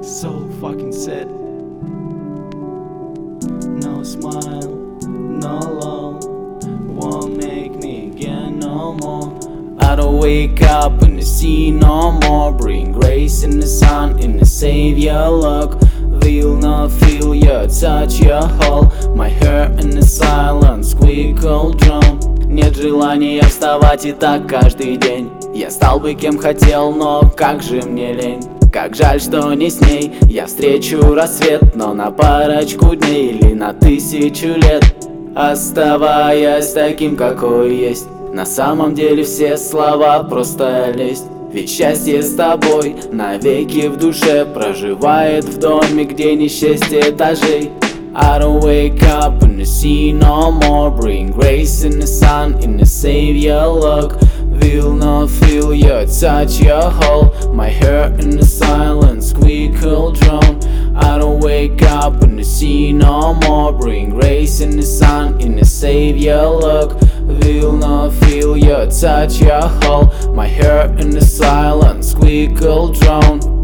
So fucking sad. No smile, no love, won't make me again no more. I don't wake up and see no more. Bring grace in the sun, in the savior look. Will not feel your touch, your hold. My hair in the silence, squeakle drum. Нет желания вставать и так каждый день. Я стал бы кем хотел, но как же мне лень. Как жаль, что не с ней. Я встречу рассвет, но на парочку дней или на 1000 лет. Оставаясь таким, какой есть. На самом деле все слова просто лесть. Ведь счастье с тобой навеки в душе проживает в доме, где не 6 этажей. I don't wake up and see no more. Bring grace in the sun, in the savior look. Will not feel your touch, your hold. My hair in the silence, squeakle drone. I don't wake up and see no more. Bring grace in the sun, in the savior look. Will not feel your touch, your hold. My hair in the silence, squeakle drone.